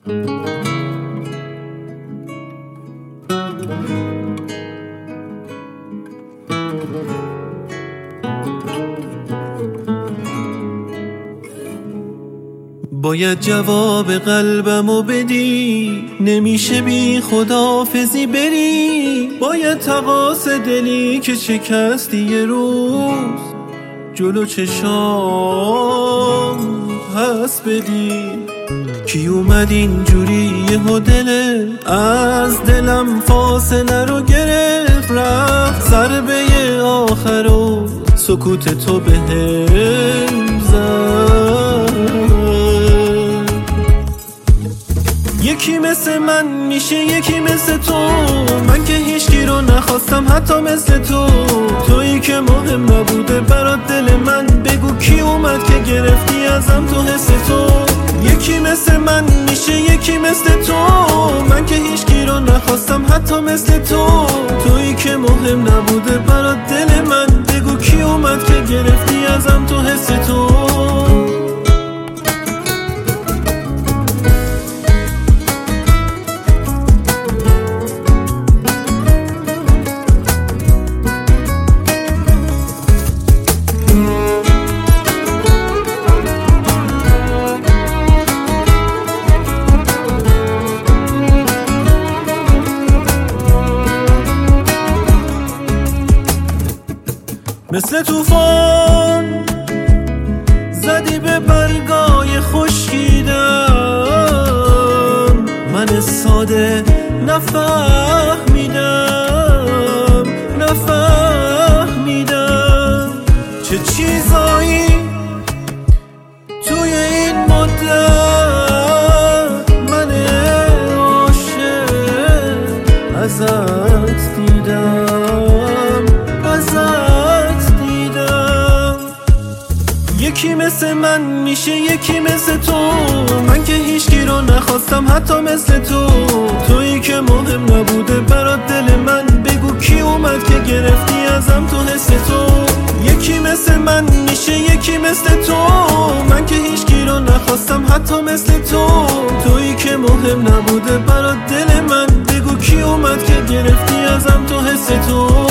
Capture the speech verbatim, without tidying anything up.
باید جواب قلبمو بدی، نمیشه بی خداحافظی بری. باید تقاص دلی که شکستی یه روز جلو چشام هست بدی. کی اومد اینجوری یهو دله از دلم فاصله رو گرفت، رفت ضربه آخر و سکوت تو بهم زد. یکی مثل من میشه یکی مثل تو، من که هیچکی رو نخواستم حتی مثل تو. تویی که مهم نبوده برات دل من، بگو کی اومد که گرفتی ازم تو حس تو. یکی مثل من میشه یکی مثل تو، من که هیچکی رو نخواستم حتی مثل تو. تویی که مهم نبوده برات دل من، بگو کی اومد که گرفتی ازم تو حس تو. مثل طوفان زدی به برگای خشکیدم، من ساده نفهمیدم نفهمیدم چه چیزایی توی این مدت من عاشق ازت دیدم ازت. یکی مثل من میشه یکی مثل تو، من که هیچکی رو نخواستم حتی مثل تو. تویی که مهم نبوده برات دل من، بگو کی اومد که گرفتی ازم تو حس تو. یکی مثل من میشه یکی مثل تو، من که هیچکی رو نخواستم حتی مثل تو. تویی که مهم نبوده برات دل من، بگو کی اومد که گرفتی ازم تو حس تو.